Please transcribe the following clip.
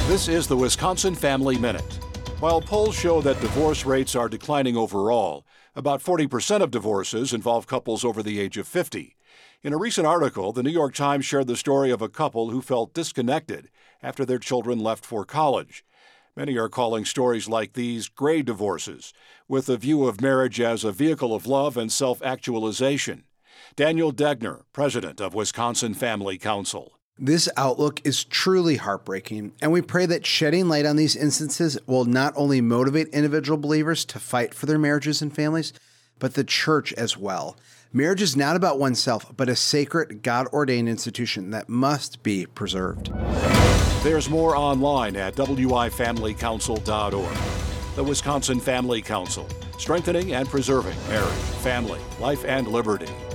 This is the Wisconsin Family Minute. While polls show that divorce rates are declining overall, about 40% of divorces involve couples over the age of 50. In a recent article, the New York Times shared the story of a couple who felt disconnected after their children left for college. Many are calling stories like these gray divorces, with a view of marriage as a vehicle of love and self-actualization. Daniel Degner, president of Wisconsin Family Council. This outlook is truly heartbreaking, and we pray that shedding light on these instances will not only motivate individual believers to fight for their marriages and families, but the church as well. Marriage is not about oneself, but a sacred, God-ordained institution that must be preserved. There's more online at wifamilycouncil.org. The Wisconsin Family Council, strengthening and preserving marriage, family, life, and liberty.